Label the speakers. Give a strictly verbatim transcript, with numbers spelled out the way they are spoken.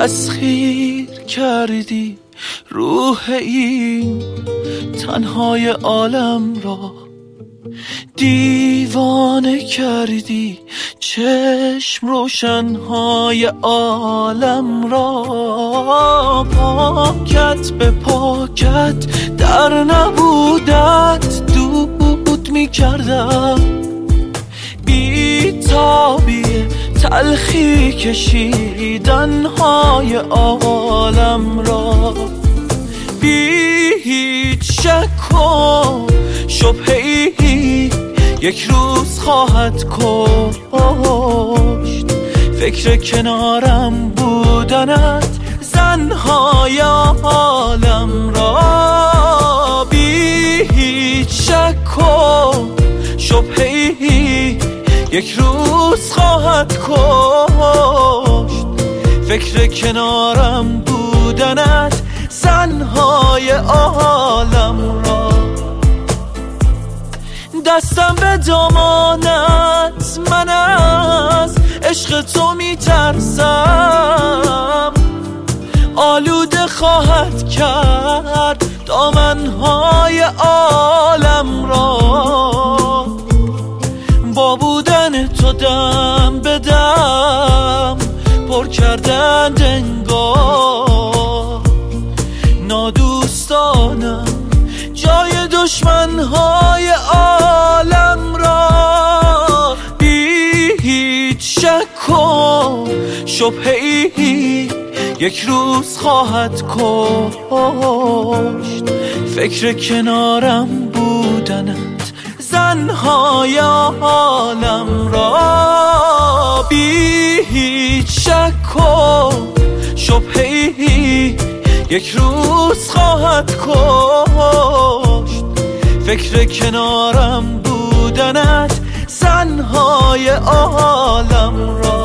Speaker 1: تسخیر کردی روح این تنهای عالم را، دیوانه کردی چشم روشنهای عالم را. پاکت به پاکت در نبودت دود می کردم، بی تابی تلخی کشیدنهای عالم را. بی هیچ شک و شبهه‌ای یک روز خواهد کشت فکر کنارم بودنت زنهای عالم را. بی هیچ شک و شبهه‌ای یک روز خواهد کشت فکر کنارم بودنت زنهای عالم را. دستم به دامانت، من از عشق تو میترسم، آلوده خواهد کرد دامنهای عالم را. با بودن تو دم به دم پر کردن انگار، نادوستانم جای دشمنهای عالم را. بی هیچ شک و شبهه‌ای یک روز خواهد کشت فکر کنارم بودنت زنهای عالم را. بی هیچ شک و شبهه‌ای یک روز خواهد کشت فکر کنارم بودنت زنهای عالم را.